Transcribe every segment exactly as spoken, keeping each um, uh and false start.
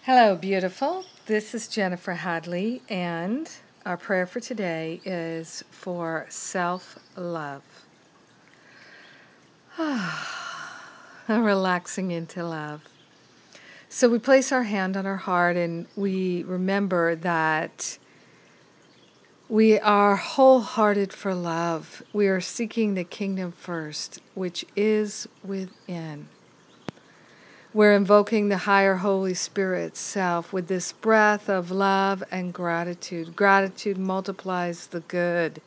Hello, beautiful. This is Jennifer Hadley, and our prayer for today is for self-love. Relaxing into love. So we place our hand on our heart and we remember that we are wholehearted for love. We are seeking the kingdom first, which is within. We're invoking the higher Holy Spirit self with this breath of love and gratitude. Gratitude multiplies the good.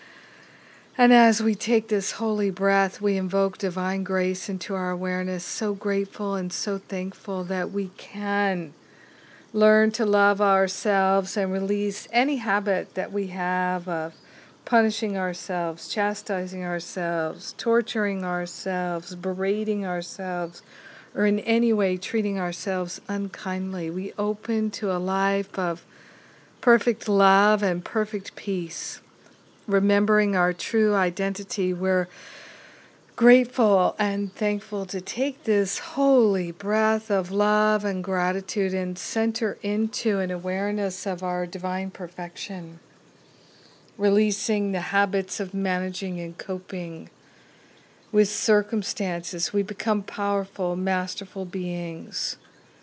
And as we take this holy breath, we invoke divine grace into our awareness, so grateful and so thankful that we can learn to love ourselves and release any habit that we have of punishing ourselves, chastising ourselves, torturing ourselves, berating ourselves, or in any way treating ourselves unkindly. We open to a life of perfect love and perfect peace. Remembering our true identity, we're grateful and thankful to take this holy breath of love and gratitude and center into an awareness of our divine perfection, releasing the habits of managing and coping with circumstances. We become powerful, masterful beings.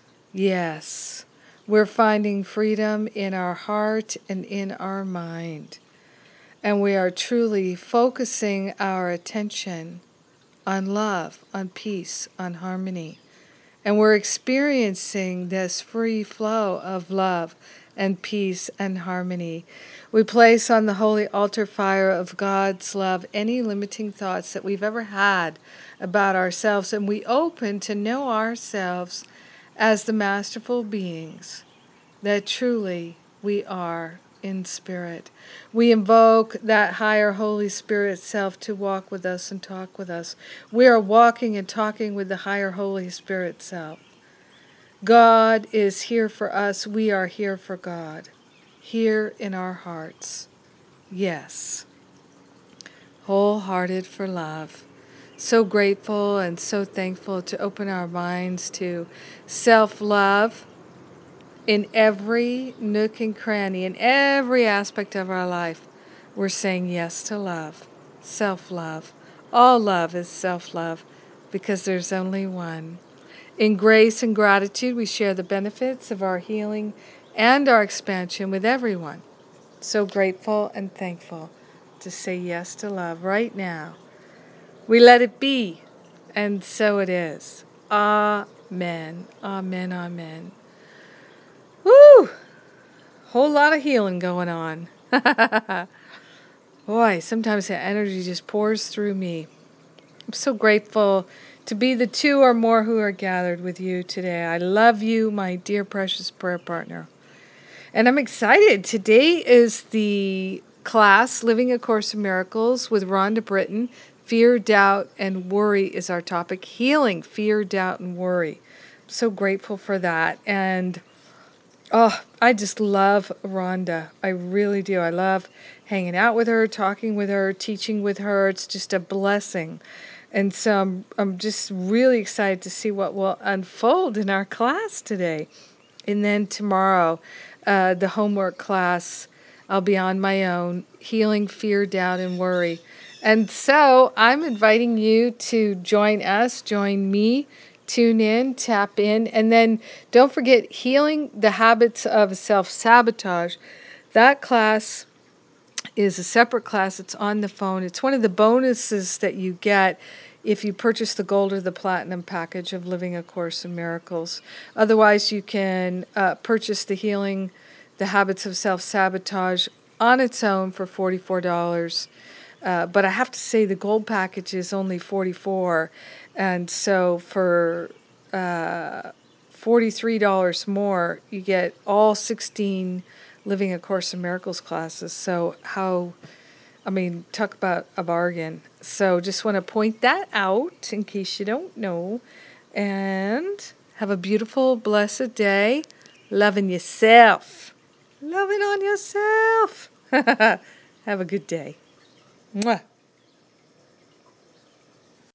Yes, we're finding freedom in our heart and in our mind. And we are truly focusing our attention on love, on peace, on harmony. And we're experiencing this free flow of love and peace and harmony. We place on the holy altar fire of God's love any limiting thoughts that we've ever had about ourselves, and we open to know ourselves as the masterful beings that truly we are in spirit. We invoke that higher Holy Spirit self to walk with us and talk with us. We are walking and talking with the higher Holy Spirit self. God is here for us. We are here for God. Here in our hearts. Yes. Wholehearted for love. So grateful and so thankful to open our minds to self-love in every nook and cranny, in every aspect of our life. We're saying yes to love. Self-love. All love is self-love because there's only one. In grace and gratitude, we share the benefits of our healing and our expansion with everyone. So grateful and thankful to say yes to love right now. We let it be, and so it is. Amen. Amen. Amen. Woo! Whole lot of healing going on. Boy, sometimes the energy just pours through me. I'm so grateful to be the two or more who are gathered with you today. I love you, my dear precious prayer partner. And I'm excited. Today is the class, Living A Course in Miracles with Rhonda Britton. Fear, doubt, and worry is our topic. Healing fear, doubt, and worry. I'm so grateful for that. And oh, I just love Rhonda. I really do. I love hanging out with her, talking with her, teaching with her. It's just a blessing. And so I'm, I'm just really excited to see what will unfold in our class today. And then tomorrow, uh, the homework class, I'll be on my own, healing fear, doubt, and worry. And so I'm inviting you to join us, join me, tune in, tap in, and then don't forget healing the habits of self-sabotage. That class is a separate class. It's on the phone. It's one of the bonuses that you get if you purchase the gold or the platinum package of Living A Course in Miracles. Otherwise, you can uh, purchase the healing, the habits of self-sabotage on its own for forty-four dollars. Uh, but I have to say the gold package is only forty-four dollars. And so for uh, forty-three dollars more, you get all sixteen Living A Course in Miracles classes. So how, I mean, talk about a bargain. So just want to point that out in case you don't know. And have a beautiful, blessed day. Loving yourself. Loving on yourself. Have a good day. Mwah.